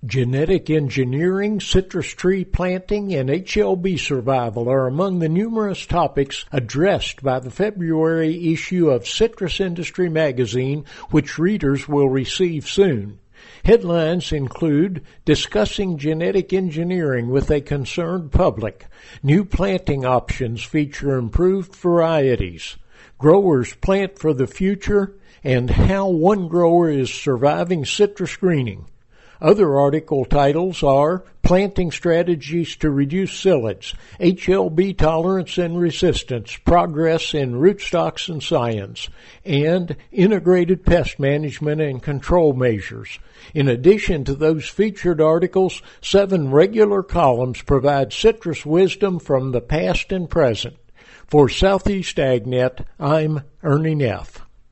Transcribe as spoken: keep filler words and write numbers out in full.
Genetic engineering, citrus tree planting, and H L B survival are among the numerous topics addressed by the February issue of Citrus Industry Magazine, which readers will receive soon. Headlines include Discussing Genetic Engineering with a Concerned Public, New Planting Options Feature Improved Varieties, Growers Plant for the Future, and How One Grower is Surviving Citrus Greening. Other article titles are Planting Strategies to Reduce Psyllids, H L B Tolerance and Resistance, Progress in Rootstocks and Science, and Integrated Pest Management and Control Measures. In addition to those featured articles, seven regular columns provide citrus wisdom from the past and present. For Southeast AgNet, I'm Ernie Neff.